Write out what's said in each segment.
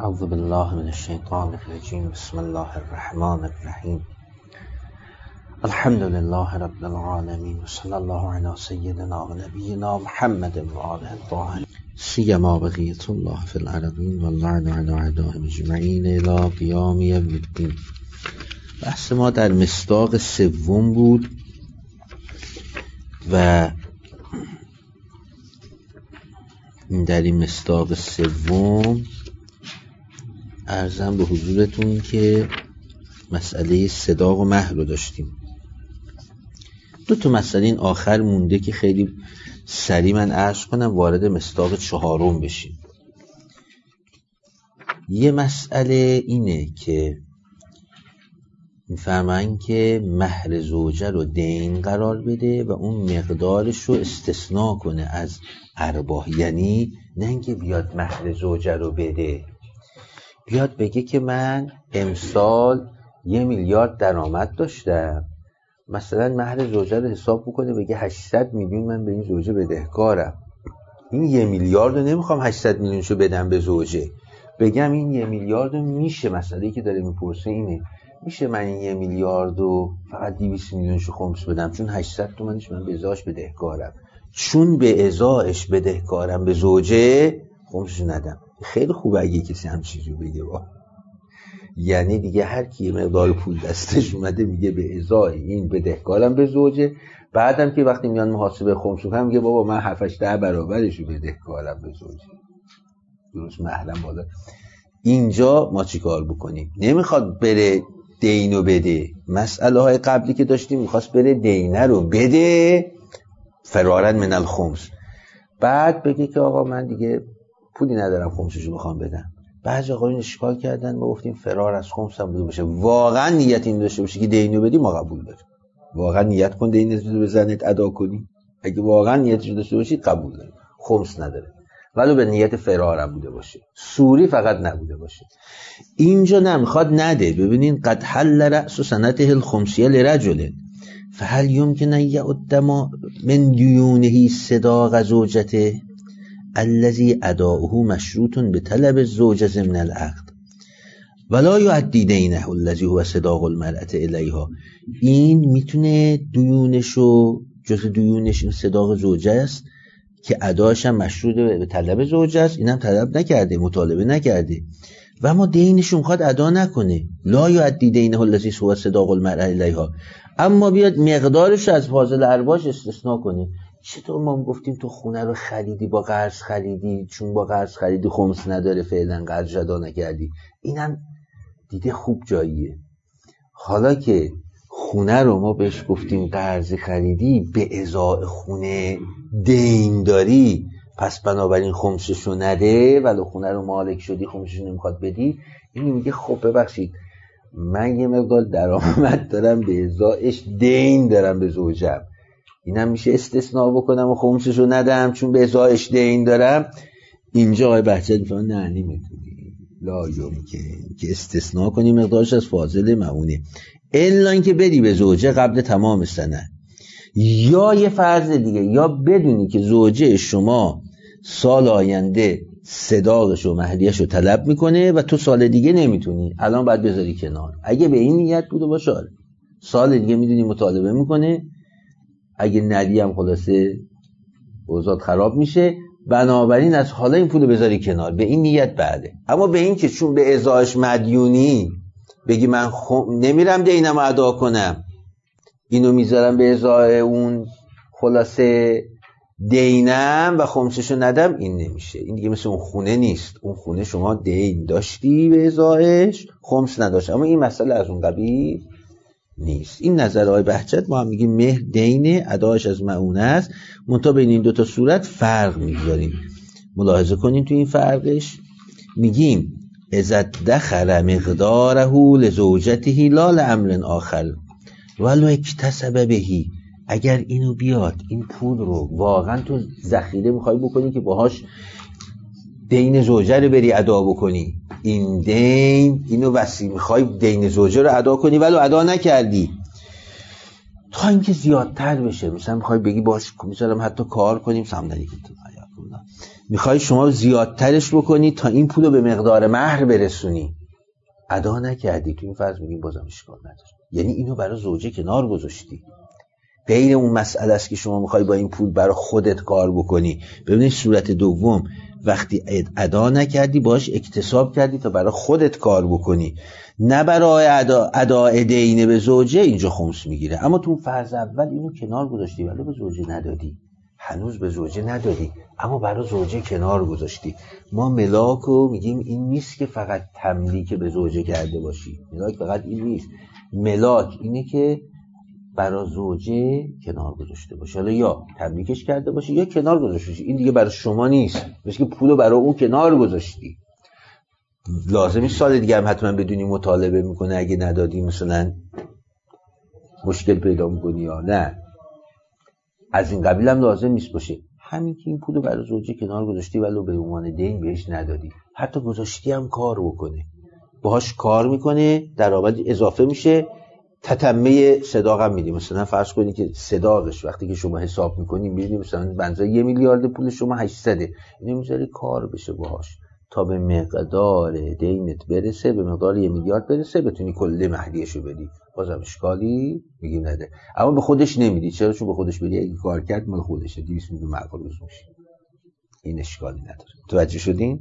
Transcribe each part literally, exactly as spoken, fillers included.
اعوذ بالله من الشیطان الرجیم. بسم الله الرحمن الرحیم. الحمد لله رب العالمین و صلی الله علی سیدنا و نبینا محمد و آله الطاهرین سیما بقیة الله فی الارضین و اللعن علی اعدائهم اجمعین الی قیام یوم الدین. بحث ما در مصداق سوم بود و در این مصداق سوم عرضم به حضورتون که مسئله صداق و مهر رو داشتیم. دو تا مسئله این آخر مونده که خیلی سریع من عرض کنم وارد مصداق چهارم بشیم. یه مسئله اینه که می‌فرمایند که مهر زوجه رو دین قرار بده و اون مقدارش رو استثناء کنه از ارباح، یعنی نه اینکه بیاد مهر زوجه رو بده، بیاد بگه که من امسال یه میلیارد درآمد داشتم، مثلا مهر زوجه رو حساب بکنه بگه هشتصد میلیون من به این زوجه بدهکارم. این یه میلیارد رو نمیخوام هشتصد میلیونشو بدم به زوجه، بگم این یه میلیارد رو میشه، مسئله‌ای که داره میپرسه اینه، میشه من این یه میلیارد رو فقط دویست میلیونشو خمس بدم چون هشتصد تومنش من به ازاش بدهکارم، چون به ازاش بدهکارم به زوجه خمسشو ندم. خیلی خوبه اگه کسی هم چیزی بگه با. یعنی دیگه هر کی مقدار پول دستش اومده میگه به ازای این بدهکارم به زوجه، بعدم که وقتی میان محاسبه خمس کنم میگه بابا من هفت هشت ده برابرشو بدهکارم به زوجه، درست مهرم بالا. اینجا ما چی کار بکنیم؟ نمیخواد بره دینو بده. مسئله های قبلی که داشتیم میخواست بره دینه رو بده فرارن من الخمس، بعد بگه که آقا من دیگه پولی ندارم خمسشو بخوام بدم. بعضی آقایون اشکال کردن، ما گفتیم فرار از خمس هم بوده باشه، واقعا نیت این داشته باشه که دینو بدی ما قبول داریم. واقعا نیت کن دینو به زنت ادا کنی، اگه واقعا نیتش داشته باشی قبول داریم. خمس نداره ولو به نیت فرار هم بوده باشه، سوری فقط نبوده باشه. اینجا نمیخواد نده. ببینین قد حل رأس سنته الخمسیه لرجل فهل یمکن ان یعد من دیونه صداق زوجته الذي اداؤه مشروط بطلب الزوجه ضمن العقد ولا يؤدي دينه الذي هو صداق المرأة الیها. این میتونه دیونشو جز دیونش این صداق زوجه است که اداش هم مشروط به طلب زوجه است، اینم طلب نکرده، مطالبه نکرده و اما دینش میخواد ادا نکنه. لا یؤدی دینه الذی هو صداق المرأة الیها، اما بیاد مقدارش از فاضل ارباش استثناء کنه. چطور ما گفتیم تو خونه رو خریدی با قرض خریدی، چون با قرض خریدی خمس نداره فعلا قرض ادا نکردی، اینم دیده خوب جاییه. حالا که خونه رو ما بهش گفتیم قرض خریدی به ازای خونه دین داری، پس بنابراین خمسشو نده، ولو خونه رو مالک شدی خمسشو نمیخواد بدی. اینو میگه خب ببخشید من یه مقدار درآمد دارم به ازایش دین دارم به زوجم، اینم میشه استثناء بکنم و خمسشو ندم چون به ازایش دین دارم. اینجا آقای بهجت میفهمه نه نمیتونی، لا یمکن که استثناء کنی مقدارش از فاضل معونه الا اینکه بدی به زوجه قبل تمام سنه. یا یه فرض دیگه، یا بدونی که زوجه شما سال آینده صداقش و مهریه‌ش رو طلب میکنه و تو سال دیگه نمیتونی، الان باید بذاری کنار. اگه به این نیت بوده باشه سال دیگه میدونی مطالبه میکنه، اگه ندی هم خلاصه اوضاع خراب میشه، بنابراین از حالا این پول بذاری کنار، به این نیت بعده. اما به این که چون به ازایش مدیونی بگی من خم... نمیرم دینم ادا کنم، اینو میذارم به ازای اون خلاصه دینم و خمسشو ندم، این نمیشه. این دیگه مثل اون خونه نیست. اون خونه شما دین داشتی به ازایش، خمس نداشت، اما این مسئله از اون قبیل نیست. این نظرهای بهجت ما هم میگیم مهر دینه، اداش از معونه است، منتها بین این دوتا صورت فرق میذاریم. ملاحظه کنیم تو این فرقش میگیم اذا دخل مقداره لزوجته لا لامر آخر ولو اکتسب بهی. اگر اینو بیاد این پول رو واقعا تو ذخیره میخوای بکنی که باهاش دین زوجه رو بری ادا بکنی، این دین اینو وسیع میخوای دین زوجه رو ادا کنی ولو ادا نکردی تا اینکه زیادتر بشه، مثلا میخوای بگی باش میذارم حتی کار کنیم صندلی میخوای شما زیادترش بکنی تا این پول رو به مقدار مهر برسونی، ادا نکردی، تو این فرض میگیم بازم اشکال نداره. یعنی اینو برای زوجه کنار گذاشتی. غیر اون مسئله است که شما میخوای با این پول برای خودت کار بکنی. ببینید صورت دوم وقتی ادا نکردی باش اکتساب کردی تا برای خودت کار بکنی، نه برای ادا اداء دین به زوجه، اینجا خمس میگیره. اما تو فرض اول اینو کنار گذاشتی ولی به زوجه ندادی، هنوز به زوجه ندادی اما برای زوجه کنار گذاشتی. ما ملاکو میگیم این نیست که فقط تملیک به زوجه کرده باشی، ملاک فقط این نیست، ملاک اینه که برای زوجه کنار گذاشته باشی، حالا یا تملیکش کرده باشی یا کنار گذاشته باشی، این دیگه برای شما نیست، مثل که پولو برای اون کنار گذاشتی. لازمی سال دیگه هم حتما بدونی مطالبه میکنه، اگه ندادی مثلا مشکل پیدا میکنی یا نه، از این قبیل هم لازم نیست باشه. همین که این پولو برای زوجه کنار گذاشتی ولو به عنوان دین بهش ندادی، حتی گذاشتی هم کار بکنه، باهاش کار میکنه، درآمد اضافه میشه، تتمه صداق هم میدی. مثلا فرض کنی که صداقش وقتی که شما حساب میکنی میبینی مثلا بنزای یه میلیارد پول شما هشتصده، اینو میذاری کار بشه باهاش تا به مقدار دینت برسه، به مقدار یه میلیارد برسه، بتونی کل مهریه‌شو بدی، بازم اشکالی میگیم نده. اما به خودش نمیدی. چرا؟ چون به خودش بدی اگه کار کرد مال خودشه، دویست میلیون معقول میشه، این اشکالی نداره. توجه شدین؟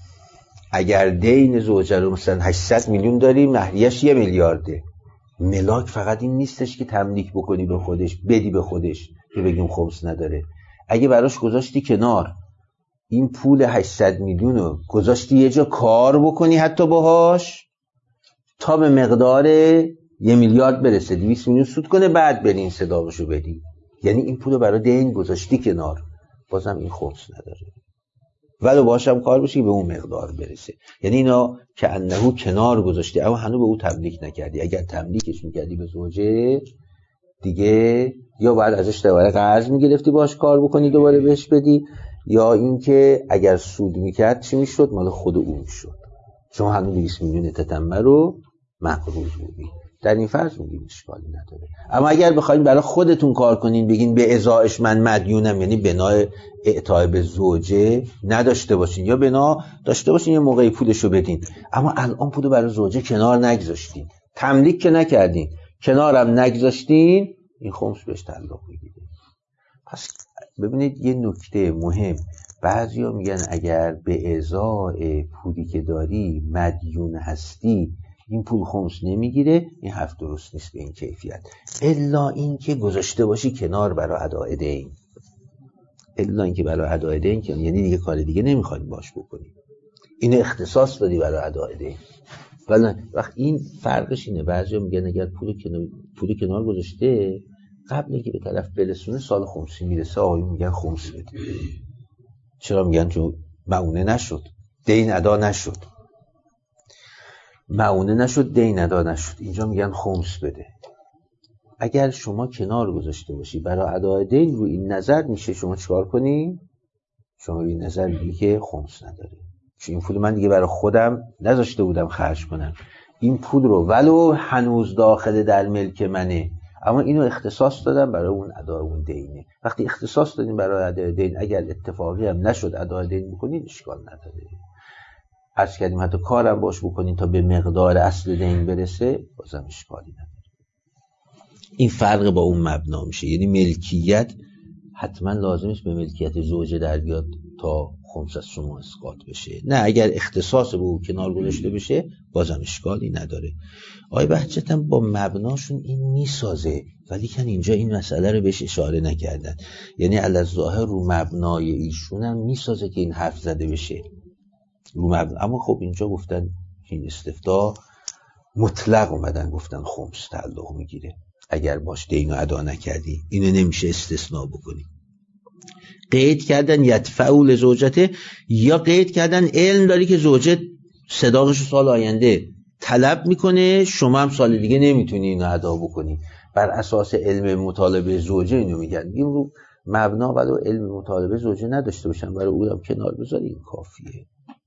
اگر دین زوجه رو مثلا هشتصد میلیون داری، مهریه‌اش یه میلیارده، ملاک فقط این نیستش که تملیک بکنی به خودش، بدی به خودش که بگیم خمس نداره. اگه براش گذاشتی کنار این پول هشتصد میلیون رو گذاشتی یه جا کار بکنی حتی باهاش تا به مقدار یه میلیارد برسه، دویست میلیون سود کنه، بعد بری این صداقشو بدی، یعنی این پول رو برای دین گذاشتی کنار، بازم این خمس نداره ولو باشم کار بشی به اون مقدار برسه. یعنی اینا که انهو کنار گذاشتی اما هنوز به اون تملیک نکردی. اگر تملیکش میکردی به زوجه دیگه یا بعد ازش دوباره قرض میگرفتی باش کار بکنی دوباره بهش بدی، یا اینکه اگر سود میکرد چی میشد؟ مال خود اون میشد، شما هنوز دویست میلیون تتمه رو مقروض بودی. در این فرض میگیم اشکالی نداره. اما اگر بخواید برای خودتون کار کنین بگین به ازایش من مدیونم، یعنی بنا اعطای به زوجه نداشته باشین یا بنا داشته باشین یه موقعی پولشو بدین، اما الان پولو برای زوجه کنار نگذاشتین، تملیک که نکردین، کنارم نگذاشتین، این خمس بهش تعلق میگیره. پس ببینید یه نکته مهم، بعضیا میگن اگر به ازای پولی که داری مدیون هستی این پول خمس نمیگیره. این حرف درست نیست به این کیفیت، الا این که گذاشته باشی کنار برای اداء دین، الا این که برای اداء دین که یعنی دیگه کار دیگه نمیخواد باش بکنی، این اختصاص دادی برای اداء دین. ولی وقت این فرقش اینه، بعضیا میگن اگر پول کنار پول کنار گذاشته قبل اینکه به طرف برسونه سال خمسی میرسه، آقایون میگن خمس بده. چرا؟ میگن چون معونه نشد، دین ادا نشد، معونه نشد، دین ادا نشد، اینجا میگن خمس بده. اگر شما کنار گذاشته باشی برای ادای دین، رو این نظر میشه شما چیکار کنی؟ شما رو این نظر میگی که خمس نداره، چون این پول من دیگه برای خودم نذاشته بودم خرج کنم، این پول رو ولو هنوز داخل در ملک منه اما اینو اختصاص دادم برای اون ادای اون دینه. وقتی اختصاص دادیم برای ادای دین، اگر اتفاقی هم نشد ادای دین بکنید اشکال نداره. عرض کردیم حتی کارم باش بکنین تا به مقدار اصل دین برسه، بازم اشکالی نداره. این فرق با اون مبنا میشه، یعنی ملکیت حتما لازم است به ملکیت زوجه در بیاد تا خمس از شما اسقاط بشه، نه اگر اختصاص به اون کنار گذاشته بشه بازم اشکالی نداره. آقای بهجت هم با مبناشون این میسازه ولی کن اینجا این مسئله رو بهش اشاره نکردن، یعنی الظاهر رو مبنای ایشون هم میسازه که این حرف زده بشه رو مبنا. اما خب اینجا گفتن این استفتاء مطلق اومدن گفتن خمس تعلق میگیره، اگر باش دینو ادا نکردی اینو نمیشه استثناء بکنی. قید کردن یدفعوا لزوجته، یا قید کردن علم داری که زوجه صداقش سال آینده طلب میکنه، شما هم سال دیگه نمیتونی اینو ادا بکنی، بر اساس علم مطالبه زوجه اینو میگن. این رو مبنا بعد علم مطالبه زوجه نداشته باشن برای اونم کنار بذاری، این کافیه.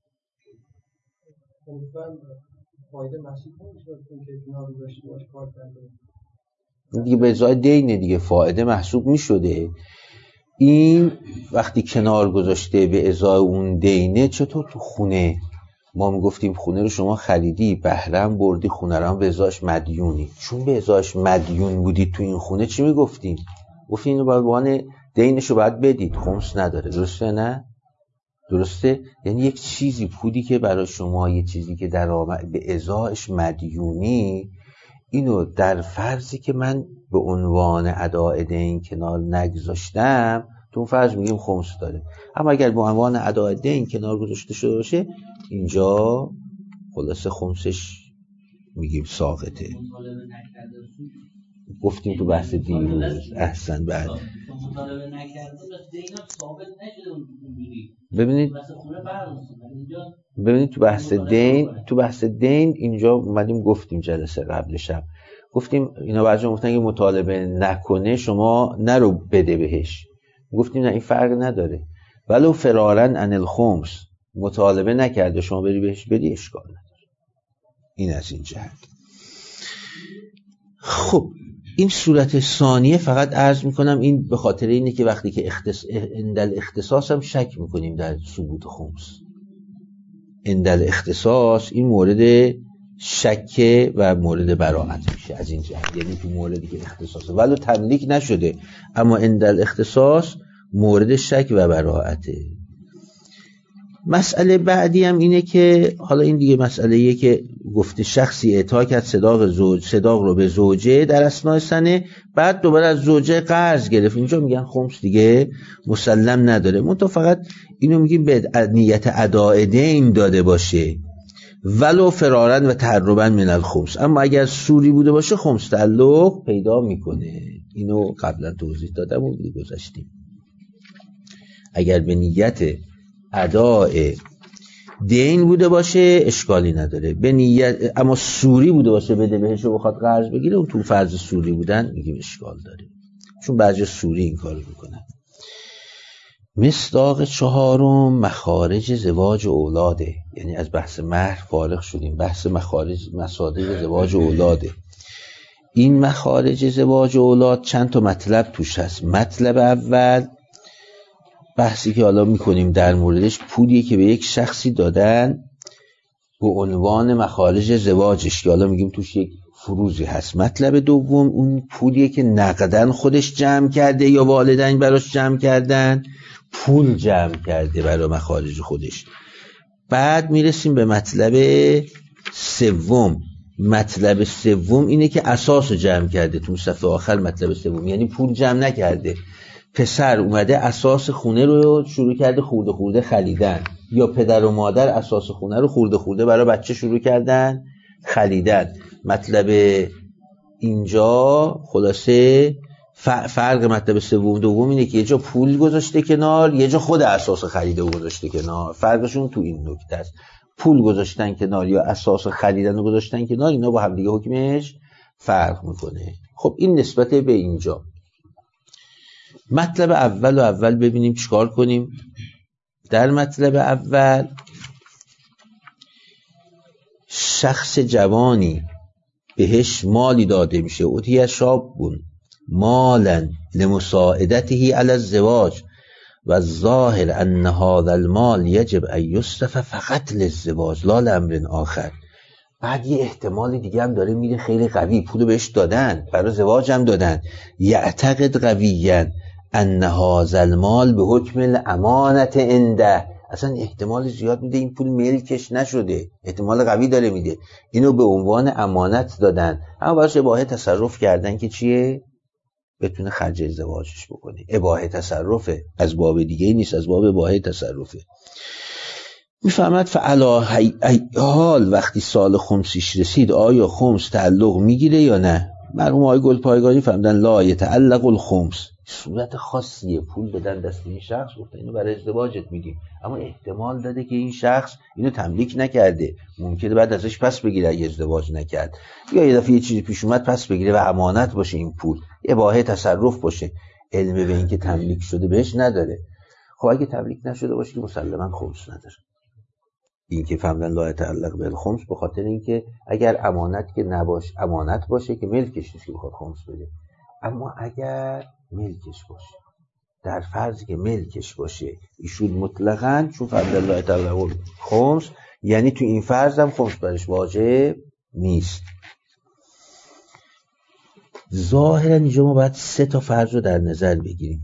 فایده محسوب نمیشه که کنار گذاشته باشه کار کرده دیگه به ازای دینه دیگه، فایده محسوب میشده این وقتی کنار گذاشته به ازای اون دینه، چطور تو خونه ما میگفتیم خونه رو شما خریدی بهرم بردی، خونه رو هم به ازاش مدیونی، چون به ازاش مدیون بودید تو این خونه چی میگفتیم؟ گفتیم اینو باید بهانه دینشو باید بدید، خمس نداره. درسته نه؟ درسته؟ یعنی یک چیزی پودی که برای شما یه چیزی که در آمد به ازاش مدیونی، اینو در فرضی که من به عنوان اداء دین کنار نگذاشتم، تو اون فرض میگیم خمس داره. اما اگر به عنوان اداء دین کنار گذاشته شده باشه، اینجا خلاصه خمسش میگیم ساقطه. گفتیم تو بحث دیروز. احسن. بعد ببینید ببینید تو بحث دین تو بحث دین اینجا اومدیم گفتیم جلسه قبلشم گفتیم اینا بعضی گفتن که مطالبه نکنه شما نرو بده بهش. گفتیم نه، این فرق نداره. ولو فرارن عن الخمس، مطالبه نکرده شما بری بهش بدی، اشکال نداره. این از این جهت. خب این صورت ثانیه فقط عرض میکنم این به خاطر اینه که وقتی که اختص... اندل اختصاص هم شک میکنیم در ثبوت خمس. اندل اختصاص این مورد شک و مورد براءت میشه از این جهت، یعنی تو موردی که اختصاصه ولو تملیک نشده، اما اندل اختصاص مورد شک و براءته. مسئله بعدی هم اینه که حالا این دیگه مسئله‌ایه که گفته شخصی اعطا کرد صداق زوج صداق رو به زوجه در اثناء سنه، بعد دوباره از زوجه قرض گرفت. اینجا میگن خمس دیگه مسلم نداره. منتها فقط اینو میگیم به نیت اداء دین داده باشه، ولو فرارن و تهربا من الخمس. اما اگر سوری بوده باشه خمس تعلق پیدا میکنه. اینو قبلا توضیح دادم و گذاشتیم. اگر به نیت اداء دین بوده باشه اشکالی نداره، به نیت اما سوری بوده باشه بده بهش و بخواد قرض بگیره، اون تو فرض سوری بودن میگیم اشکال داره، چون بعضی سوری این کارو میکنن. مصداق چهارم مخارج زواج اولاده، یعنی از بحث مهر فارغ شدیم، بحث مخارج مصادیق زواج اولاده. این مخارج زواج اولاد چند تا مطلب توش هست. مطلب اول بحثی که حالا میکنیم در موردش پولیه که به یک شخصی دادن به عنوان مخارج زواجش، که حالا میگیم توش یک فروزی هست. مطلب دوم اون پولیه که نقدن خودش جمع کرده یا والدین براش جمع کردن، پول جمع کرده برای مخارج خودش. بعد میرسیم به مطلب سوم. مطلب سوم اینه که اساس جمع کرده. تو صفحه آخر مطلب سوم یعنی پول جمع نکرده، پسر اومده اساس خونه رو شروع کرده خورده خورده خریدن، یا پدر و مادر اساس خونه رو خورده خورده برای بچه شروع کردن خریدن. مطلب اینجا خلاصه فرق مطلب سوم دوم اینه که یه جا پول گذاشته کنار، یه جا خود اساس خریده و گذاشته کنار. فرقشون تو این نکته است. پول گذاشتن کنار یا اساس خریدن و گذاشتن کنار، اینا با هم دیگه حکمش فرق میکنه. خب این نسبت به اینجا. مطلب اول و اول ببینیم چیکار کنیم. در مطلب اول شخص جوانی بهش مالی داده میشه، اوتیه شابون مالا لمساعدته علی الزواج و الظاهر ان هذا المال یجب ان یصرف فقط للزواج لا لامر آخر. بعد یه احتمال دیگه هم داره میره خیلی قوی، پولو بهش دادن برای زواج هم دادن، یعتقد قویاً ان هذا المال به حکم الامانت عنده. اصلا احتمال زیاد میده این پول ملکش نشده، احتمال قوی داره میده اینو به عنوان امانت دادن، اما باشه اباحه تصرف کردن که چیه؟ بتونه خرج ازدواجش بکنه. اباحه تصرفه، از باب دیگه نیست، از باب اباحه تصرفه. میفهمد فعلا حال وقتی سال خمسیش رسید آیا خمس تعلق میگیره یا نه؟ مرحوم آقای گلپایگانی فهمدن لا یتعلق الخمس. صورت خاصیه، پول بدن دست این شخص، گفتن اینو برای ازدواجت میدیم، اما احتمال داده که این شخص اینو تملیک نکرده، ممکنه بعد ازش پس بگیره اگه ازدواج نکرد، یا یه دفعه یه چیزی پیش اومد پس بگیره و امانت باشه این پول، اباحه تصرف باشه، علم به این که تملیک شده بهش نداره. خب اگه تملیک نشده باشه که مسلما خمس نداره. این که فهمدن لا یتعلق بالخمس به خاطر اینکه اگر امانت که نباشه، امانت باشه که ملکش نیست که بخواد خمس بده، اما اگر ملکش باشه در فرضی که ملکش باشه ایشون مطلقاً، چون فضل الله تعالی خمس، یعنی تو این فرض هم خمس برش واجب نیست. ظاهرا اینجا ما باید سه تا فرض رو در نظر بگیریم.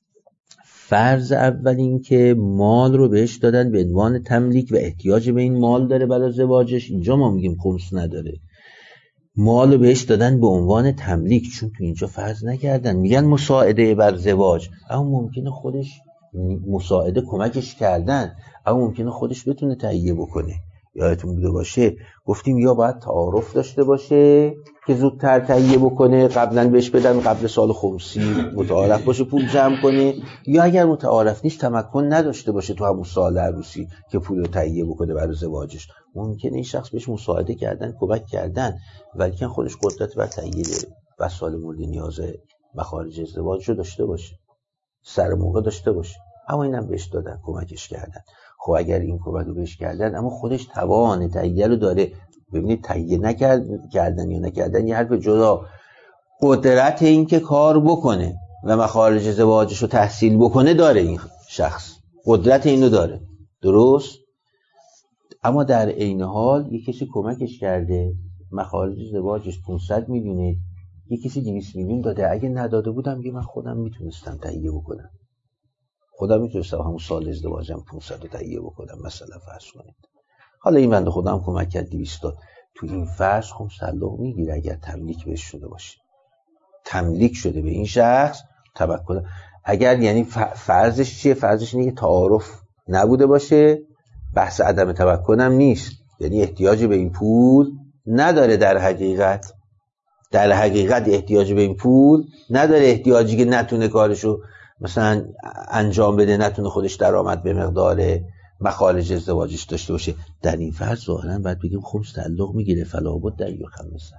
فرض اول این که مال رو بهش دادن به عنوان تملیک و احتیاج به این مال داره برای ازدواجش، اینجا ما میگیم خمس نداره. مال رو بهش دادن به عنوان تملیک، چون تو اینجا فرض نکردن، میگن مساعده بر ازدواج، اما ممکنه خودش مساعده کمکش کردن، اما ممکنه خودش بتونه تهیه بکنه. یادتون بوده باشه گفتیم یا باید تعارف داشته باشه که زودتر تهیه بکنه، قبلا بهش بدن قبل سال خمسی متعارف باشه پول جمع کنه، یا اگر متعارف نیست تمکن نداشته باشه تو همون سال عروسی که پول رو تهیه بکنه برای ازدواجش. ممکنه این شخص بهش مساعده کردن، کمک کردن، ولی که خودش قدرت بر تهیه وسایل مورد نیاز مخارج ازدواج رو داشته باشه، سر موقع داشته باشه، اما اینم بهش دادن، کمکش کردن. خب اگر این کمک رو بهش کردن اما خودش توان تهیه رو داره، ببینید تهیه نکردن یا نکردن یه حرف جدا، قدرت این که کار بکنه و مخارج ازدواجش رو تحصیل بکنه داره، این شخص قدرت اینو داره، درست؟ اما در عین حال یک کسی کمکش کرده، مخارج ازدواجش پانصد میلیونه، یک کسی دویست میلیون داده، اگه نداده بودم میگه من خودم میتونستم تهیه بکنم، خودم میتونستم همون سال ازدواجم پانصد رو تهیه بکنم مثلا فرض کنید. حالا این بنده خودم کمک کرد دویست داد، تو این فرض خمس تعلق میگیره اگر تملیک بهش شده باشه، تملیک شده به این شخص تبکل. اگر یعنی فرضش چیه؟ فرضش اینه که تعارف نبوده باشه، بحث عدم تمکن هم نیست، یعنی احتیاج به این پول نداره، در حقیقت در حقیقت احتیاج به این پول نداره، احتیاجی که نتونه کارشو مثلا انجام بده، نتونه خودش درآمد به مقدار مخارج ازدواجش داشته باشه. در این فرض ظاهرا باید بگیم خمس تعلق میگیره، فلا بد در یو خمسه.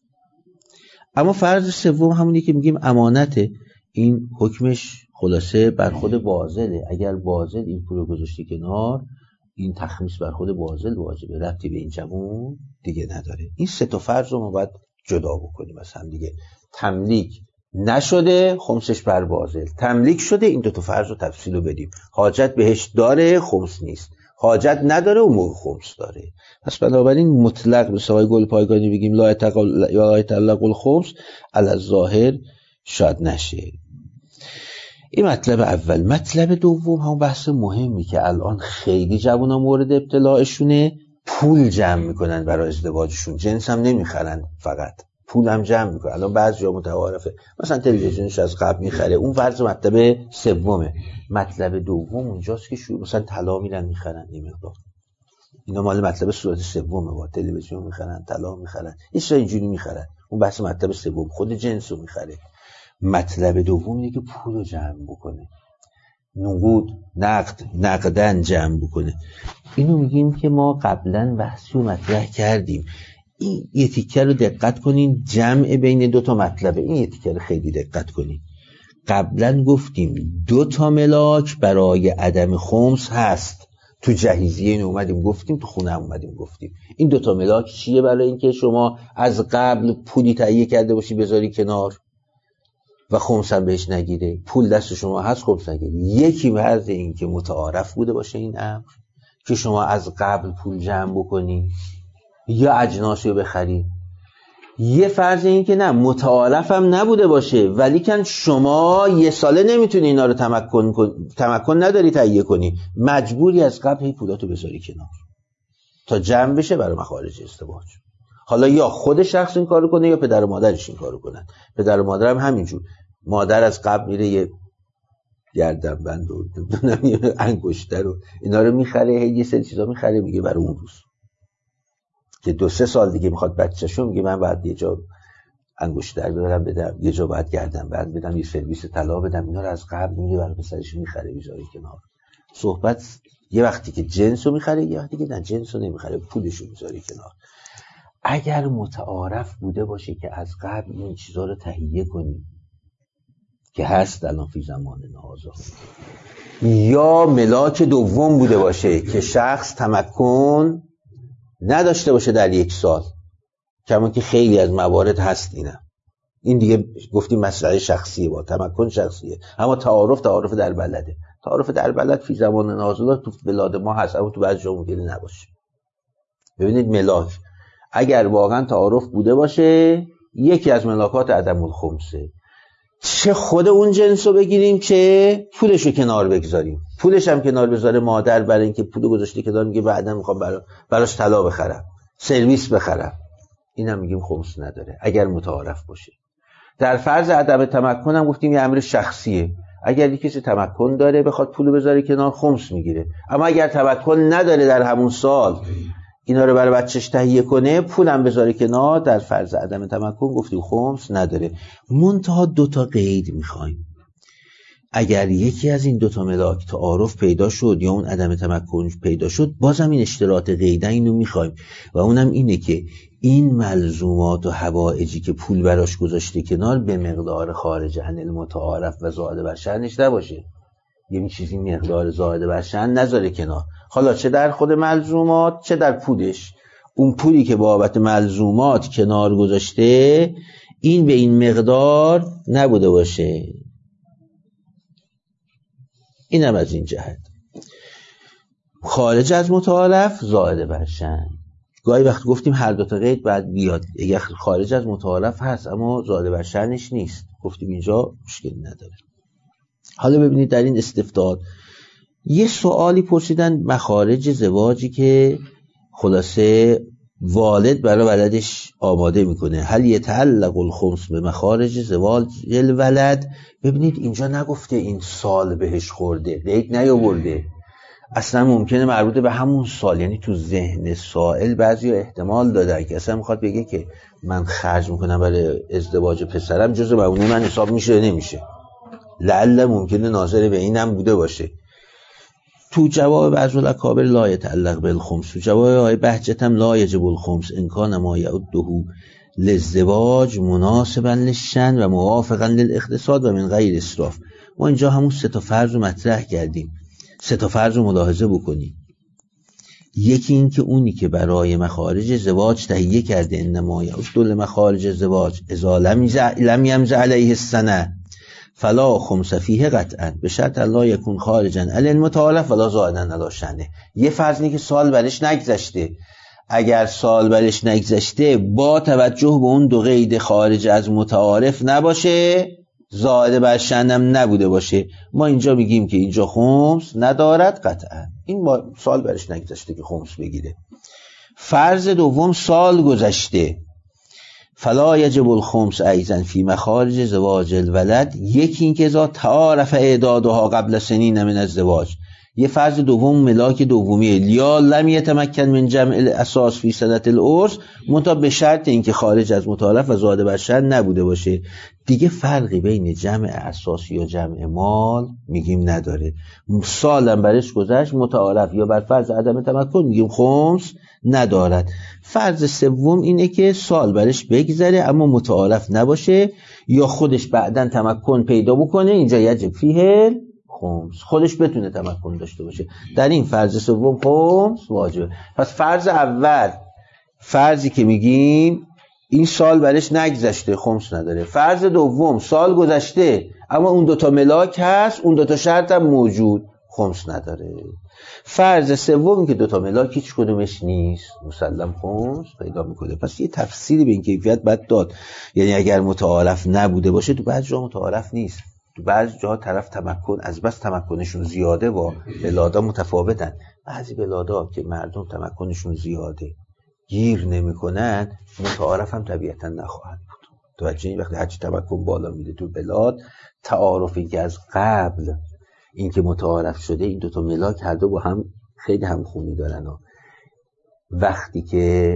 اما فرض سوم همونی که میگیم امانته، این حکمش خلاصه بر خود باذله. اگر باذل این پول رو گذاشته کنار، این تخمیس بر خود باذل واجبه، ربطی به این جمعون دیگه نداره. این سه تا فرض رو ما باید جدا بکنیم از هم دیگه. تملیک نشده خمسش بر باذل، تملیک شده این دو تا فرض رو تفصیل رو بدیم، حاجت بهش داره خمس نیست، حاجت نداره اون موقع خمس داره. پس بنابراین مطلق به سوای گل پایگانی بگیم لا یتعلق الخمس علی الظاهر شاید نشه. این مطلب اول. مطلب دوم هم بحث مهمی که الان خیلی جوونا مورد ابتلاعشونه، پول جمع میکنن برای ازدواجشون، جنس هم نمیخرن، فقط پول هم جمع میکنن. الان بعضیا متعارفه مثلا تلویزیونش از قبل میخره، اون فرض مطلب سومه. مطلب دوم اونجاست که شروع مثلا طلا میرن میخرن این مقدار، اینا مال مطلب صورت سومه، با تلویزیون میخرن، طلا میخرن، این چیزا اینجوری میخرن، اون بحث مطلب سوم، خود جنس رو میخره. مطلب دوم اینه که پول رو جمع بکنه، نقود نقد نقدن جمع بکنه. اینو میگیم که ما قبلا بحثی رو مطرح کردیم. این یه تیکه رو دقت کنین، جمع بین دو تا مطلبه، این یه تیکه رو خیلی دقت کنین. قبلا گفتیم دو تا ملاک برای عدم خمس هست، تو جهیزیه این اومدیم گفتیم، تو خونه هم اومدیم گفتیم. این دو تا ملاک چیه؟ برای اینکه شما از قبل پولی تهیه کرده باشی بذاری کنار و خمس هم بهش نگیره، پول دست شما هست خمس نگیره. یکی فرض این که متعارف بوده باشه این امر، که شما از قبل پول جمع بکنی یا اجناسی رو بخری. یه فرض این که نه متعارف هم نبوده باشه، ولی کن شما یه ساله نمیتونی اینا رو تمکن کن... تمکن نداری تهیه کنی، مجبوری از قبل این پولاتو بذاری کنار تا جمع بشه برای مخارج ازدواج. حالا یا خود شخص این کارو کنه یا پدر و مادرش این کارو کنن. پدر و مادر هم همینجور، مادر از قبل میره یه گردنبند و نمیدونم انگشتر و اینا رو میخره، هی یه سری چیزا میخره، میگه برای اون روز که دو سه سال دیگه میخواد بچه‌شو، میگه من بعد یه جا انگشتر ببرم بدم، یه جا بعد گردنبند بدم، یه سرویس طلا بدم، اینا رو از قبل میگه برای پسرش میخره میذاره کنار. صحبت یه وقتی که جنسو میخره، یه وقتی که نه جنسو نمیخره، پولشو میذاره کنار. اگر متعارف بوده باشه که از قبل این چیزا رو تهیه کنی که هست الان فی زمان نازا، یا ملاک دوم بوده باشه که شخص تمکن نداشته باشه در یک سال، کما که خیلی از موارد هست اینه، این دیگه گفتیم مسئله شخصیه، با تمکن شخصیه. اما تعارف تعارف در بلده. تعارف در بلد فی زمان نازلات تو بلاد ما هست، اما تو بعضی جا ممکنه نباشه. ببینید ملاک اگر واقعا تعارف بوده باشه، یکی از ملاکات عدم الخمسه. چه خود اون جنس رو بگیریم که پولش رو کنار بگذاریم. پولش هم کنار بذاره مادر، برای اینکه پول گذاشته کنار، میگه بعدا میخوام برا براش طلا بخرم، سرویس بخرم، اینم میگیم خمس نداره اگر متعارف باشه. در فرض عدم تمکن هم گفتیم یه امر شخصیه. اگر یک کسی تمکن داره بخواد پولو بذاره کنار، خمس میگیره. اما اگر تمکن نداره در همون سال اینا رو برای بچهش تهیه کنه، پولم بذاره کنار، در فرض عدم تمکن گفتیم خمس نداره. منتها دو تا قید میخوایم. اگر یکی از این دو تا ملاک تعارف پیدا شد یا اون عدم تمکن پیدا شد، بازم این اشتراط قیدن اینو میخوایم و اونم اینه که این ملزومات و حوائجی که پول براش گذاشته کنار به مقدار خارج عن المتعارف و زائد بر شأنش نباشه. یعنی چیزی مقدار زائد بر شأن نذاره کنار، حالا چه در خود ملزومات چه در پولش. اون پولی که بابت ملزومات کنار گذاشته این به این مقدار نبوده باشه. اینم از این جهت خارج از متعارف زائد بر شأن. گاهی وقت گفتیم هر دو تا قید باید بیاد. اگر خارج از متعارف هست اما زائد بر شأنش نیست، گفتیم اینجا مشکلی نداره. حالا ببینید در این استفتاد یه سوالی پرسیدن، مخارج زواجی که خلاصه والد برای ولدش آماده میکنه، هل یتعلق الخمس به مخارج زواج الولد. ببینید اینجا نگفته این سال بهش خورده، قید نیاورده، اصلا ممکنه مربوط به همون سال. یعنی تو ذهن سائل بعضی احتمال دادن که اصلا میخواد بگه که من خرج میکنم برای ازدواج پسرم، جزء مبانی من حساب میشه نمیشه، لعل ممکنه ناظر به اینم بوده باشه. تو جواب بعض الاکابر لا یتعلق بالخمس، تو جواب آیه بهجتم لا یجب الخمس ان کان ما یعده للزواج مناسبا للشأن و موافقا للاقتصاد و من غیر اسراف. ما اینجا همون سه تا فرض رو مطرح کردیم. سه تا فرض رو ملاحظه بکنیم. یکی این که اونی که برای مخارج زواج تهیه کرده انما یعد لمخارج زواج اذا لم یمز علیه السنه فلا خمس فیه قطعا به شرط الله یکون خارجا علی المتعارف ولا زائدا علی شأنه. یه فرض اینه که سال برش نگذشته. اگر سال برش نگذشته با توجه به اون دو قید خارج از متعارف نباشه، زائد بر شأنم نبوده باشه، ما اینجا میگیم که اینجا خمس ندارد قطعا. این با سال برش نگذشته که خمس بگیره. فرض دوم سال گذشته، فلا یجب الخمس ایضا فی مخارج زواج الولد. یکی این که اذا تعارف اعدادها قبل سنین من الزواج. یه فرض دوم ملاک دومیه، یا لم یتمکن من جمع الاساس فی سنت العرس، منتها به شرط اینکه خارج از متعارف و زائد بر شأن نبوده باشه. دیگه فرقی بین جمع اساس یا جمع مال میگیم نداره. سالم برش گذشت متعارف یا بر فرض عدم تمکن میگیم خمس ندارد. فرض سوم اینه که سال برش بگذره اما متعارف نباشه یا خودش بعداً تمکن پیدا بکنه، اینجا یجب فیه خمس، خودش بتونه تمکن داشته باشه. در این فرض سوم خمس واجبه. پس فرض اول، فرضی که میگیم این سال برش نگذشته خمس نداره. فرض دوم سال گذشته اما اون دوتا ملاک هست، اون دوتا شرط هم موجود، خمس نداره. فرض سوم که دوتا ملاک هیچ کدومش نیست، مسلم خمس پیدا میکنه. پس یه تفسیری به این کیفیت باید داد. یعنی اگر متعارف نبوده باشه، تو بعض جا متعارف نیست، تو بعض جاها طرف تمکن از بس تمکنشون زیاده و بلادا متفاوتن. بعضی بلادا که مردم تمکنشون زیاده گیر نمیکنن، متعارف هم طبیعتا نخواهد بود. توجه این وقتی هرچی تمکن بالا میده تو بلاد، تعارفی که از قبل این که متعارف شده، این دوتا ملاک هر دو با هم خیلی همخونی دارن. وقتی که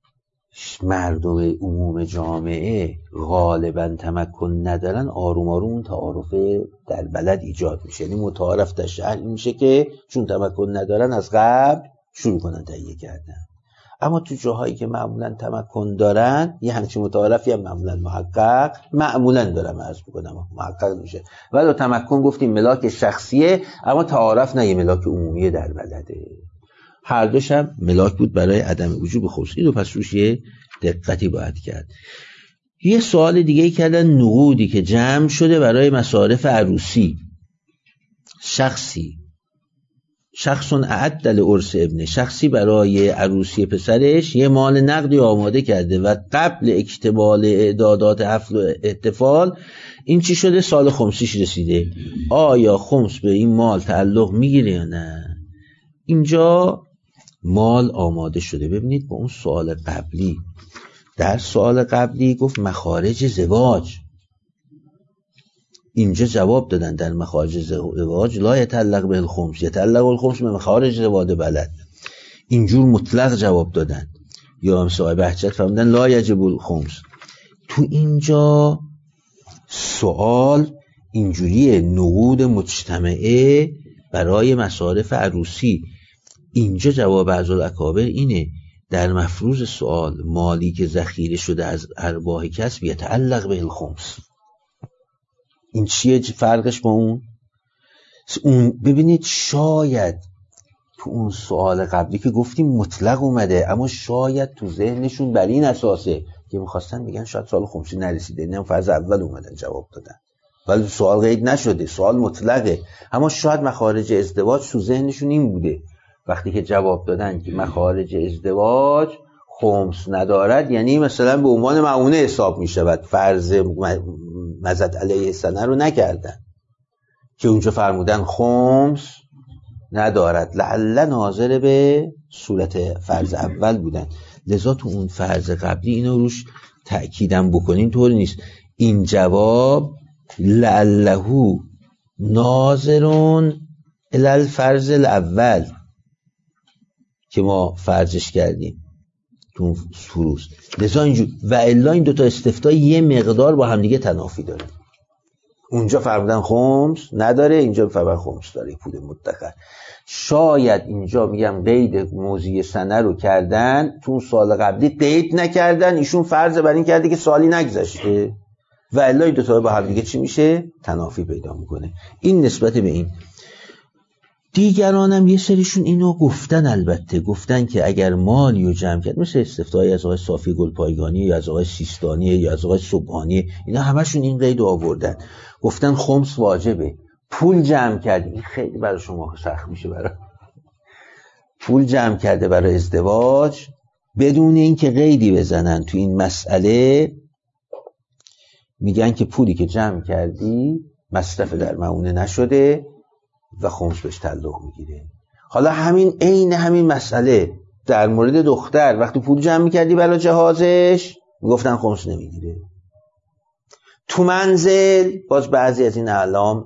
مردم عموم جامعه غالبا تمکن ندارن، آروم آروم اون تعارف در بلد ایجاد میشه. یعنی متعارف در شهر میشه که چون تمکن ندارن از قبل شروع کنن تهیه کردن. اما تو جاهایی که معمولا تمکن دارن، یه همچین متعارفی هم معمولا محقق معمولا دارم عرض بکنم محقق میشه. ولی تمکن گفتیم ملاک شخصیه، اما تعارف نه، یه ملاک عمومیه در بلده. هر دوش هم ملاک بود برای عدم وجوب خصوصی. اینو پس روش یه دقتی باید کرد. یه سوال دیگه ای کردن، نقودی که جمع شده برای مصارف عروسی. شخصی شخصون اعد لعرس ابنه، شخصی برای عروسی پسرش یه مال نقدی آماده کرده و قبل اکتمال اعدادات حفل و احتفال این چی شده؟ سال خمسیش رسیده. آیا خمس به این مال تعلق میگیره یا نه؟ اینجا مال آماده شده. ببینید با اون سوال قبلی، در سوال قبلی گفت مخارج زواج، اینجا جواب دادن در مخارج زواج لا یتعلق به الخمس، یتعلق الخمس به مخارج زواج بلد. اینجور مطلق جواب دادن. یا هم صاحب بهجت فرمودن لا یجب الخمس. تو اینجا سوال اینجوریه، نقود مجتمعه برای مصارف عروسی. اینجا جواب بعض الاکابر اینه، در مفروض سوال مالی که ذخیره شده از ارباح کسب یتعلق به الخمس. این چیه فرقش با اون؟ اون ببینید شاید تو اون سوال قبلی که گفتیم مطلق اومده، اما شاید تو ذهنشون بر این اساسه که میخواستن میگن شاید سال خمسی نرسیده، نه فرض اول اومدن جواب دادن، ولی سوال قید نشده، سوال مطلقه. اما شاید مخارج ازدواج تو ذهنشون این بوده، وقتی که جواب دادن که مخارج ازدواج خمس ندارد، یعنی مثلا به عنوان معونه حساب می شود، فرض مزد علیه سنه رو نکردن که اونجا فرمودن خمس ندارد، لعل ناظر به صورت فرض اول بودن. لذا تو اون فرض قبلی اینو روش تأکیدم بکنین، طوری نیست. این جواب لعلهو ناظرون الی الفرض الاول که ما فرضش کردیم تو فروز. لذا اینجور و الا این دوتا استفتاء یه مقدار با هم دیگه تنافی داره. اونجا فرمودن خمس نداره، اینجا فرمودن خمس داره، پول مدخر. شاید اینجا میگم قید موضوع سنه رو کردن، تو سال قبلی قید نکردن، ایشون فرض بر این کرده که سالی نگذشته، و الا این دوتا با هم دیگه چی میشه؟ تنافی پیدا میکنه. این نسبت به این. دیگرانم یه سریشون اینو گفتن، البته گفتن که اگر مالی رو جمع کرد، مثل استفتای از آقای صافی گلپایگانی یا از آقای سیستانی یا از آقای صبحانی، اینا همشون این قید رو آوردن، گفتن خمس واجبه. پول جمع کرد، این خیلی برای شما سخت میشه، برای پول جمع کرده برای ازدواج بدون اینکه قیدی بزنن تو این مسئله، میگن که پولی که جمع کردی مصرف در معونه نشده و خمس بهش تعلق میگیره. حالا همین عین همین مسئله در مورد دختر، وقتی پول جمع میکردی برای جهازش میگفتن خمس نمیگیره. تو منزل باز بعضی از این اعلام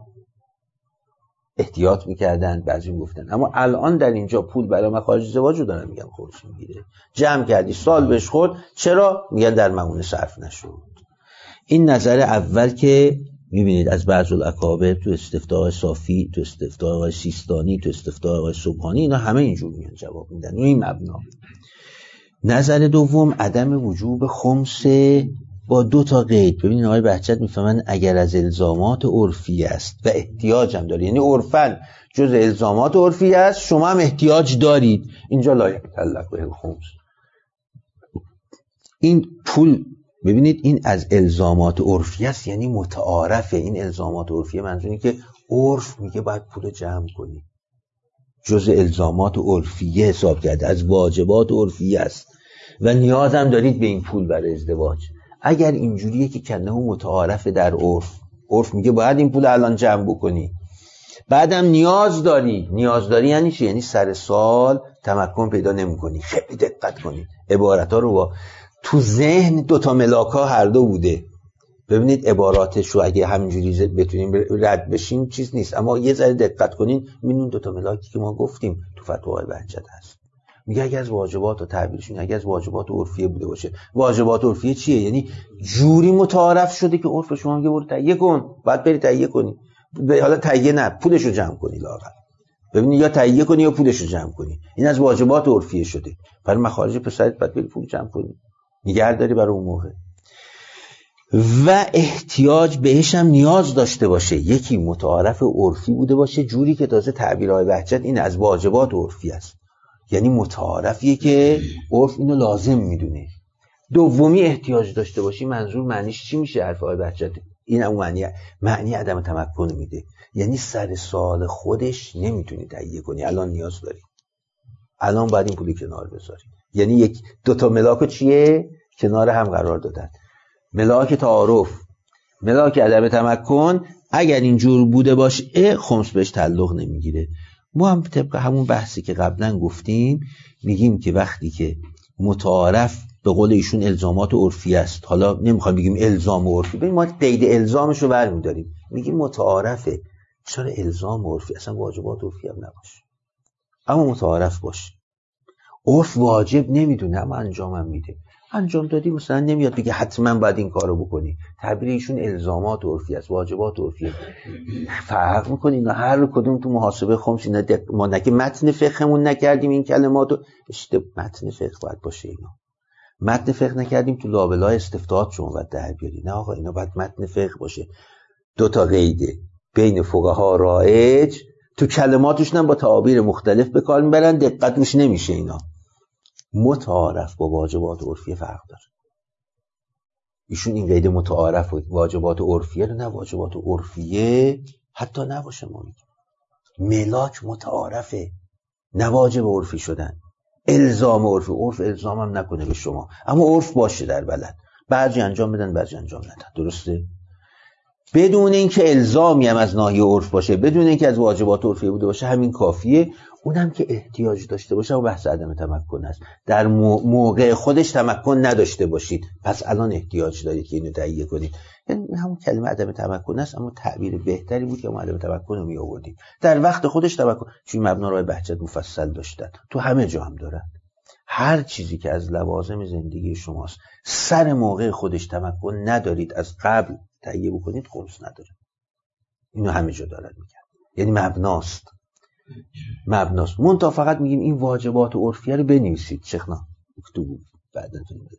احتیاط میکردن، بعضی میگفتن، اما الان در اینجا پول برای مخارج زواج رو دارن میگن خمس میگیره. جمع کردی سال بهش خورد، چرا؟ میگن در معونه صرف نشد. این نظر اول که میبینید از بعض الاکابر تو استفتاء صافی، تو استفتاء سیستانی، تو استفتاء صبحانی، اینا همه اینجور میان جواب میدن و این مبنا. نظر دوم عدم وجوب خمس با دو تا قید. ببینید آقای بهجت میفهمن اگر از الزامات عرفی است و احتیاج هم داره، یعنی عرفاً جز الزامات عرفی است، شما هم احتیاج دارید، اینجا لا یتعلق به الخمس. این پول ببینید این از الزامات عرفی است، یعنی متعارفه. این الزامات عرفی منظوری که عرف میگه باید پول جمع کنی، جز الزامات عرفیه حساب کرده، از واجبات عرفیه است و نیاز هم دارید به این پول برای ازدواج. اگر اینجوریه که کنه متعارفه در عرف، عرف میگه باید این پول الان جمع بکنی، بعدم نیاز داری، نیاز داری یعنی چی؟ یعنی سر سال تمکن پیدا نمی‌کنی. خیلی دقت کنید عبارت‌ها رو، با تو ذهن دوتا ملاکا هر دو بوده. ببینید عباراتش رو اگه همینجوری بتونیم رد بشیم چیز نیست، اما یه ذره دقت کنین می‌بینید دوتا ملاکی که ما گفتیم تو فتاوای بهجت هست. میگه اگه از واجبات و تعبیرشون اگه از واجبات عرفیه بوده باشه. واجبات عرفیه چیه؟ یعنی جوری متعارف شده که عرف شما میگه برو تهیه کن، بعد بری تهیه کنی. حالا تهیه نه، پولش رو جمع کنی لااقل. ببینید یا تهیه کنی یا پولش رو جمع کنی. این از واجبات عرفیه شده. برای مخارج پسرت بعد بری پول جمع کنی. نگهداری برای اون موقع. و احتیاج بهش هم نیاز داشته باشه، یکی متعارف عرفی بوده باشه، جوری که تازه تعبیرهای بهجت این از واجبات عرفی است، یعنی متعارفیه که عرف اینو لازم میدونه. دومی احتیاج داشته باشی منظور معنیش چی میشه؟ حرف آقای بهجت این هم معنی معنی عدم تمکن میده، یعنی سر سوال خودش نمیتونی تهیه کنی، الان نیاز داری، الان باید این پولی کنار بذاری. یعنی یک دو تا ملاک چیه کنار هم قرار دادن، ملاک تعارف، ملاک عدم تمکن. اگر اینجور بوده باشه خمس بهش تعلق نمیگیره. ما هم طبق همون بحثی که قبلا گفتیم میگیم که وقتی که متعارف به قول ایشون الزامات عرفی است، حالا نمیخوام بگیم الزام عرفی، ببین ما قید الزامش رو برمی‌داریم میگیم متعارفه، چرا الزام عرفی؟ اصلا واجبات عرفی هم نباشه اما متعارف باشه. عرف واجب نمیدونه اما انجام هم میده، انجام دادی مثلا نمیاد بگه حتما باید این کارو بکنی. تعبیر ایشون الزامات عرفی است، واجبات عرفی. فرق میکنه اینا هر کدوم تو محاسبه خمس اینا ما نگه متن فقهمون نکردیم این کلماتو اشتباه، متن فقه باید باشه اینا. متن فقه نکردیم تو لابلای استفتاحات شما باید در بیاری. نه آقا اینا باید متن فقه باشه. دو تا قیده بین فقها رایج، تو کلماتشون هم با تعابیر مختلف به کار میبرن، دقت روش نمیشه. اینا متعارف با واجبات عرفی فرق داره. ایشون این قید متعارف و واجبات عرفیه رو، نه واجبات عرفیه حتی نباشه. ما میگیم ملاک متعارفه، نه واجب عرفی شدن. الزام عرفی، عرف الزام هم نکنه به شما اما عرف باشه در بلد، بعضی انجام بدن بعضی انجام ندن، درسته؟ بدون اینکه الزامی هم از ناحیه عرف باشه، بدون اینکه از واجبات عرفی بوده باشه، همین کافیه. اونم که احتیاج داشته باشه و بحث عدم تمکن است. در موقع خودش تمکن نداشته باشید پس الان احتیاج دارید که اینو تهیه کنید. یعنی همون کلمه عدم تمکن است اما تعبیر بهتری بود که ما عدم تمکن رو می آوردیم. در وقت خودش تمکن، چون مبنا رو بهجت مفصل داشتن، تو همه جا هم دارن. هر چیزی که از لوازم زندگی شماست سر موقع خودش تمکن ندارید از قبل تهیه بکنید، خمس نداره. اینو همه جا دارن میگن، یعنی مبناست. مبناست. منتها فقط میگیم این واجبات عرفیه رو بنویسید. شیخنا اکتبو بعداً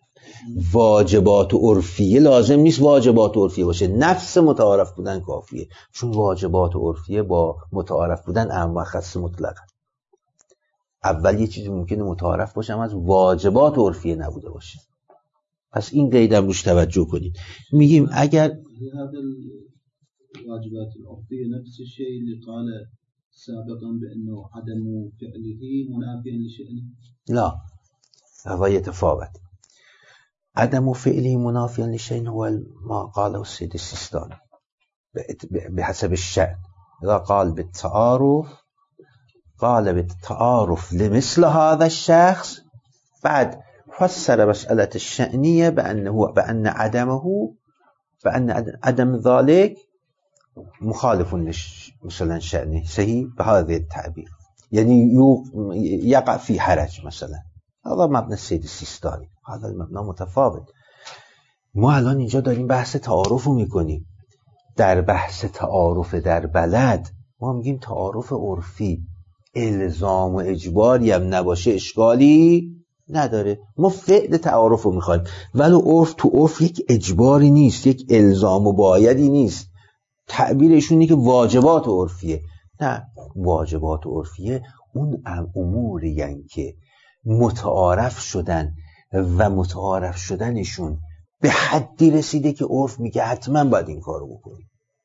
واجبات عرفیه لازم نیست واجبات عرفیه باشه، نفس متعارف بودن کافیه، چون واجبات عرفیه با متعارف بودن عام و خاص مطلقه. اول یه چیزی ممکنه متعارف باشه اما از واجبات عرفیه نبوده باشه، پس این قیدم روش توجه کنید. میگیم اگر واجبات العرفية نفس الشيء اللي قال سابقا بأنه عدم فعله منافيا لشأنه. لا، هذا يتفاوت. عدم فعله منافيا لشأنه هو ما قاله السيد السيستاني بحسب الشأن. إذا قال بالتعارف قال بالتعارف لمثل هذا الشخص، بعد فسر مسألة الشأنية بأنه بأن عدمه بأن عدم ذلك مخالف مثلا شأنه صحيح بهذا التعبير، يعني يقع في حرج مثلا. هذا مبنى السيد السيستاني، هذا المبنى متفاوت. ما الان اینجا داریم بحث تعارف رو میکنیم. در بحث تعارف در بلد ما میگیم تعارف عرفی الزام و اجباری هم نباشه اشکالی نداره. ما فعل تعارف رو میخوایم، ولی عرف تو عرف یک اجباری نیست، یک الزام و بایدی نیست. تعبیرشون اینه که واجبات عرفیه. نه، واجبات عرفیه اون اموری یعنی که متعارف شدن و متعارف شدنشون به حدی رسیده که عرف میگه حتما باید این کارو بکنی.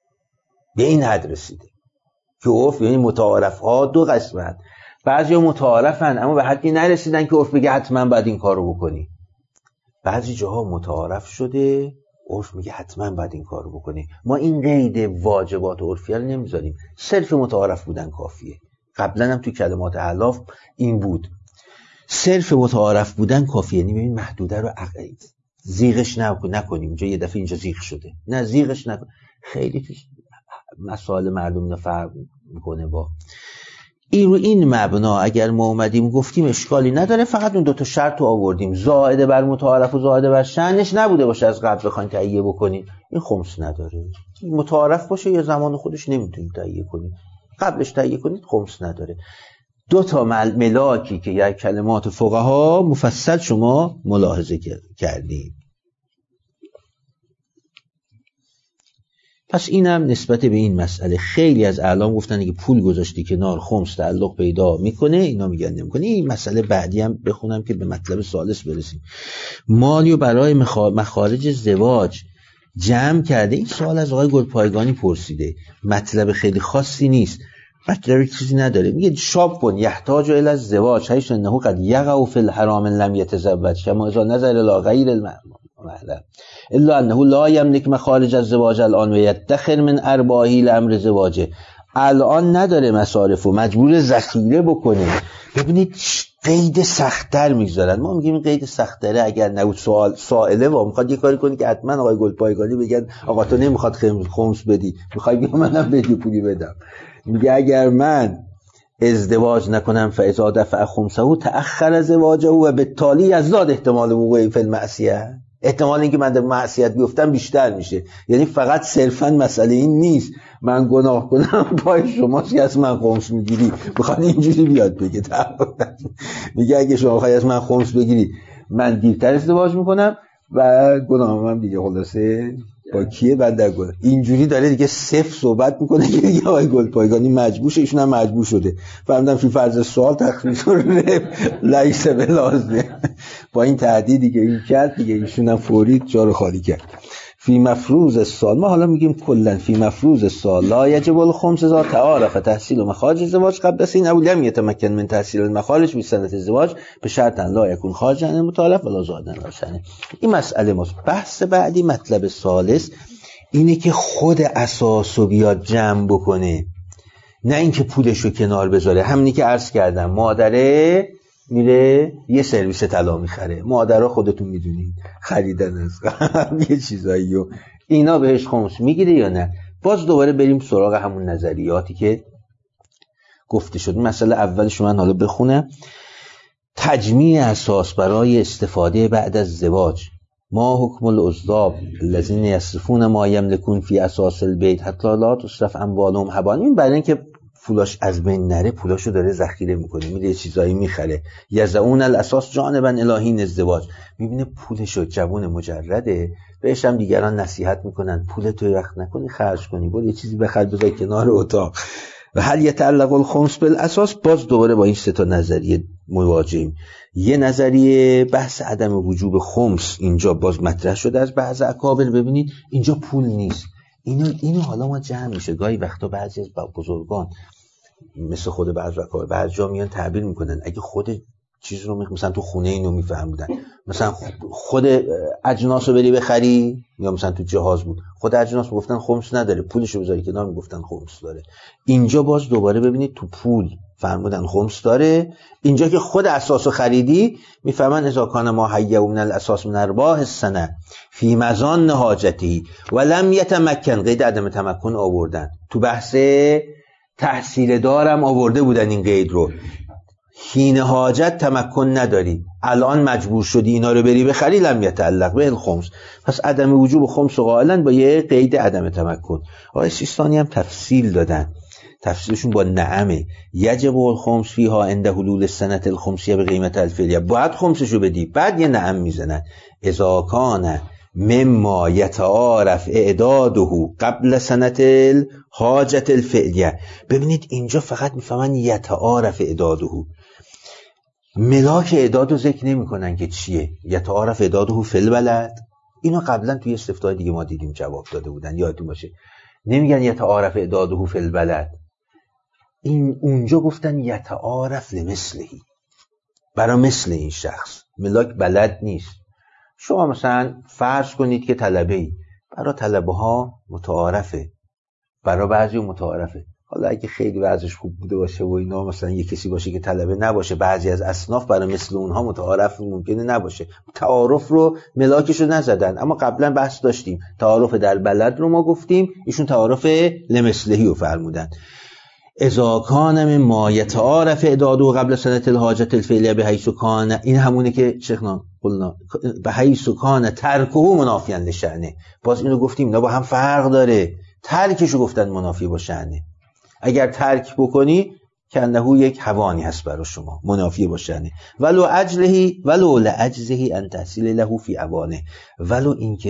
به این حد رسیده که عرف، یعنی متعارف ها دو قسمت، بعضی ها متعارفن اما به حدی نرسیدن که عرف بگه حتما باید این کارو بکنی. بعضی جاها متعارف شده عرف میگه حتما باید این کارو بکنی. ما این قید واجبات عرفیه رو نمیذاریم، صرف متعارف بودن کافیه. قبلا هم تو کلمات اعلاف این بود، صرف متعارف بودن کافیه. یعنی ببین محدوده رو عقید زیغش نکنیم. اینجا یه دفعه اینجا زیغ شده، نه زیغش نکن. خیلی تو مسائل مردم اینا فرق میکنه با این. رو این مبنا اگر ما اومدیم گفتیم اشکالی نداره، فقط اون دوتا شرط رو آوردیم، زائده بر متعارف و زائده بر شأنش نبوده باشه از قبل بخواین تهیه بکنین، این خمس نداره. متعارف باشه یا زمان خودش نمیتونید تهیه کنید، قبلش تهیه کنید خمس نداره. دو تا ملاکی که یک کلمات فقها مفصل شما ملاحظه کردید. پس اینم نسبت به این مسئله خیلی از اعلام گفتن که پول گذاشتی کنار خمس تعلق پیدا میکنه، اینا میگن نمیکنه. این مسئله بعدی هم بخونم که به مطلب ثالث برسیم. مالیو برای مخارج زواج جمع کرده. این سوال از آقای گلپایگانی پرسیده، مطلب خیلی خاصی نیست، مطلب چیزی نداره. میگه شاب کن یحتاج الی الزواج حیث انه قد یقع فی الحرام لم یتزوج کما اذا نظر الی غیر المحرم الا انه لا یملک مخارج الزواج الان و یدخر من ارباحه لامر زواجه. الان نداره مصارف و مجبور ذخیره بکنه. ببینید قید سخت‌تر میگذارن. ما میگیم قید سخت‌تره اگر نبود سوال سائله و میخواد یه کاری کنی که حتما آقای گلپایگانی بگن آقا تو نمیخواد خمس بدی، میخوای بگم منم بدی پولی بدم. میگه اگر من ازدواج نکنم فاذا دفع خمسه تأخر زواجه و بالتالي یزداد احتمال وقوع فی المعصیه، احتمال اینکه من در معصیت بیفتم بیشتر میشه. یعنی فقط صرفا مسئله این نیست من گناه کنم پای شماست که از من خمس میگیری، بخواد اینجوری بیاد بگه. میگه اگه شما بخواید از من خمس بگیری من دیرتر ازدواج میکنم و گناهم هم دیگه خلاصه با کیه بنده گناه. اینجوری داره دیگه صفر صحبت میکنه که دیگه آقای گلپایگانی مجبور شه، ایشون هم مجبور شده. فهمیدم فی فرض سوال تخفیف لیس بلازمه. با این تهدیدی که این کرد دیگه ایشون هم فوری جا رو خالی کرد. فی مفروض السال، ما حالا میگیم کلا فی مفروض السال لا یجب الخمس اذا تعارف تحصیل مخارج الزواج قبل از این او لم یتمکن من تحصیل المخارج فی سنة الزواج به شرط لا یکون خارجا عن المتعارف ولا زائدا عن شأنه. این مسئله ماست. بحث بعدی مطلب ثالث اینه که خود اساسو بیاد جمع بکنه، نه اینکه پولشو کنار بذاره. همینی که عرض کردم، مادره میره یه سرویس طلا میخره، مادرها خودتون میدونید خریدن از یه چیزایی و اینا بهش خمس میگیره یا نه. باز دوباره بریم سراغ همون نظریاتی که گفته شد. مسئله اولش من حالا بخونم. تجمیع اساس برای استفاده بعد از زواج. ما حکم العضاب الذین یصرفون ما یملکون فی اساس البیت حتی لا تصرف اموالهم هباء. این برای اینکه پولاش از بین نره پولاشو داره ذخیره میکنه، میره چیزایی میخره. یزعون الاساس جانبا الهین ازدواج. میبینه پولشو جوون مجرده، بهش هم دیگران نصیحت میکنن پولتو وقت نکنی خرج کنی، برو یه چیزی بخر بذار کنار اتاق. و هل یتعلق الخمس بالاساس، باز دوباره با این سه تا نظریه مواجهیم. یه نظریه بحث عدم وجوب خمس اینجا باز مطرح شده از بعض اکابر. ببینید اینجا پول نیست. اینو اینو حالا ما جمع میشه. گاهی وقتا بعضی از بزرگان مثل خود بعضی اکابر بعضی جا میان تعبیر میکنن اگه خود چیز رو می... مثلا تو خونه اینو میفهمودن، مثلا خود اجناس رو بری بخری، یا مثلا تو جهاز بود خود اجناس میگفتن خمس نداره، پولشو بذاری کنار میگفتن خمس داره. اینجا باز دوباره ببینید تو پول فرمودن خمس داره. اینجا که خود اساسو خریدی میفهمن اذا کان ما حیّ من الاساس من ارباح السنه فی مزان حاجتی و لم یتمکن، قید عدم تمکن آوردن. تو بحث تحصیل دارم آورده بودن این قید رو. حین حاجت تمکن نداری، الان مجبور شدی اینا رو بری بخری، لم یتعلق به الخمس. پس عدم وجوب خمس قائلا با یه قید عدم تمکن. آقای سیستانی هم تفصیل دادن، تفصیلشون با نعمه. یجب الخمس فیها عند حلول السنه الخمسیه به قیمت الفعلیه، باید خمسشو بدی. بعد یه نعم میزنن اذا کان مما یتعارف اعداده قبل سنت الحاجت الفعلیه. ببینید اینجا فقط میفهمن یتعارف اعداده، ملاک اعداد رو ذکر نمی کنن که چیه. یتعارف اعداده فی البلد، اینو قبلا توی استفتای دیگه ما دیدیم جواب داده بودن، یادتون باشه. نمیگن یتعارف اعداده فی البلد، این اونجا گفتن یتعارف لمثلهی، برای مثل این شخص. ملاک بلد نیست. شما مثلا فرض کنید که طلبه‌ای، برای طلبه ها متعارفه، برای بعضی متعارفه. حالا اگه خیلی وضعش خوب بوده باشه و اینا، مثلا یه کسی باشه که طلبه نباشه، بعضی از اصناف برای مثل اونها متعارف ممکنه نباشه. تعارف رو ملاکش رو نزدن، اما قبلا بحث داشتیم تعارف در بلد رو ما گفتیم، ایشون تعارف لمثلهی رو فرمودن. اذا کان ما یتعارف اعداده قبل سنة الحاجت الفعلیه به حیث کان، این همونه که شیخنا قلنا به حیث کان ترکه منافیاً لشأنه. باز اینو گفتیم اینا با هم فرق داره. ترکشو گفتن منافی با شأنه. اگر ترک بکنی کنهو یک هوانی هست برای شما، منافی با شأنه. ولو اجلهی ولو لعجزهی ان تحصیل له فی اوانه، ولو اینکه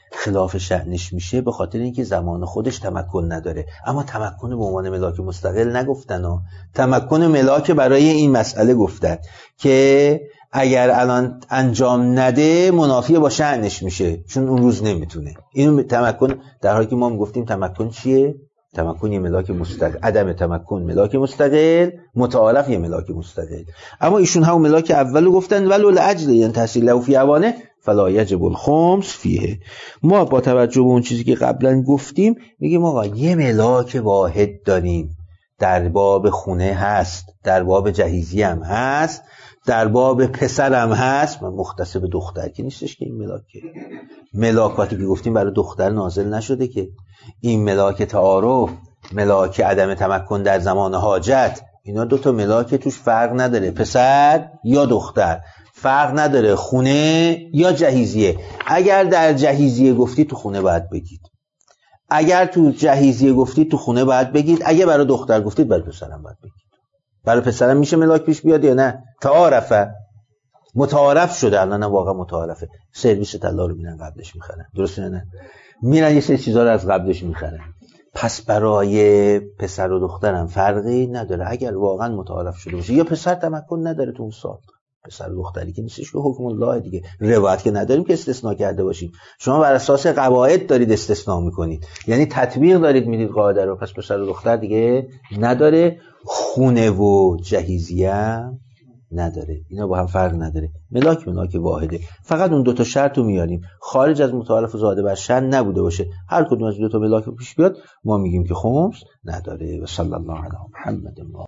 خلاف شأنش میشه به خاطر اینکه زمان خودش تمکن نداره. اما تمکن به عنوان ملاک مستقل نگفتن ها. تمکن ملاک برای این مسئله گفتن که اگر الان انجام نده منافی با شأنش میشه چون اون روز نمیتونه. این تمکن، در حالی که ما میگفتیم تمکن چیه؟ تمکن یه ملاک مستقل، عدم تمکن ملاک مستقل، متعارف یه ملاک مستقل. اما ایشون همون ملاک اولو گفتن ولو لاجل یعنی تحصیل له فی اوانه فلا یجب الخمس فیه. ما با توجه به اون چیزی که قبلا گفتیم میگیم آقا یه ملاک واحد داریم، در باب خونه هست، در باب جهیزی هم هست، در باب پسر هم هست، مختص به دختر که نیستش که این ملاک که ملاکاتی که گفتیم برای دختر نازل نشده که این ملاک تعارف، ملاک عدم تمکن در زمان حاجت، اینا دوتا ملاک توش فرق نداره، پسر یا دختر فرق نداره، خونه یا جهیزیه. اگر در جهیزیه گفتی تو خونه باید بگید، اگر تو جهیزیه گفتی تو خونه باید بگید، اگر برای دختر گفتید برای پسرم باید بگید. برای پسرم میشه ملاک پیش بیاد یا نه؟ تعارفه، متعارف شده، الان واقعا متعارفه. سرویس طلا رو میرن قبلش میخرن، درسته نه؟ میرن یه سری چیزا رو از قبلش میخرن. پس برای پسر و دخترم فرقی نداره اگر واقعا متعارف شده باشه. یا پسر تمکن نداره تو اون سال، پسر و دختری که نیستش که حکم الله دیگه، روایت که نداریم که استثناء کرده باشیم. شما بر اساس قواعد دارید استثناء میکنید، یعنی تطبیق دارید میدید قاعده رو. پس پسر و دختر دیگه نداره، خونه و جهیزیه نداره، اینا با هم فرق نداره. ملاک ملاک واحده. فقط اون دوتا شرط رو میاریم، خارج از متعارف زاده بر شأن نبوده باشه. هر کدوم از دوتا ملاک رو پیش بیاد ما میگیم که خمس نداره. و صلی الله علی محمد.